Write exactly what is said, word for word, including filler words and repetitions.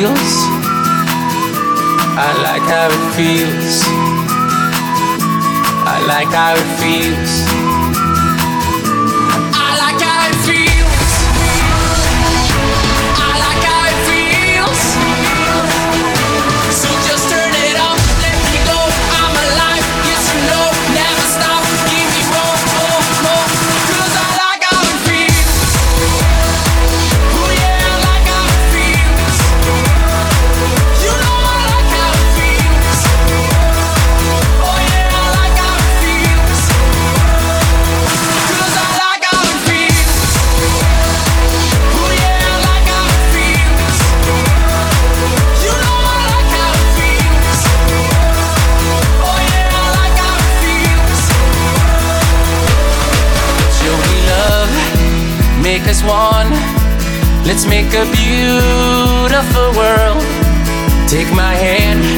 feels. I like how it feels. I like how it feels. I like how it feels. I like how it feels. So just turn it up, let me go. I'm alive, yes or no, never stop. Give me more, more, more. 'Cause I like how it feels. Oh yeah, I like how it feels. You know I like how it feels. Oh yeah, I like how it feels. 'Cause I like how it feels. Oh yeah, I like how it feels. You know I like how it feels. Oh yeah, I like how it feels. Shall we love? Make us one. Let's make a beautiful world. Take my hand,